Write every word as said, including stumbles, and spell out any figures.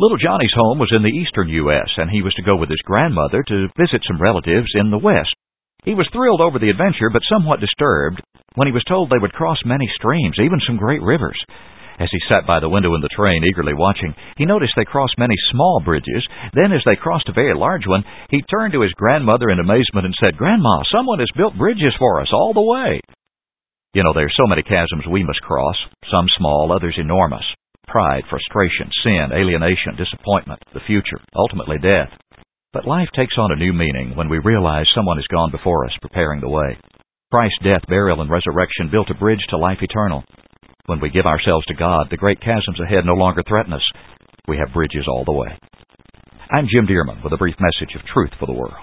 Little Johnny's home was in the eastern U S, and he was to go with his grandmother to visit some relatives in the west. He was thrilled over the adventure, but somewhat disturbed when he was told they would cross many streams, even some great rivers. As he sat by the window in the train, eagerly watching, he noticed they crossed many small bridges. Then, as they crossed a very large one, he turned to his grandmother in amazement and said, "Grandma, someone has built bridges for us all the way." You know, there are so many chasms we must cross, some small, others enormous. Pride, frustration, sin, alienation, disappointment, the future, ultimately death. But life takes on a new meaning when we realize someone has gone before us, preparing the way. Christ's death, burial, and resurrection built a bridge to life eternal. When we give ourselves to God, the great chasms ahead no longer threaten us. We have bridges all the way. I'm Jim Dearman with a brief message of truth for the world.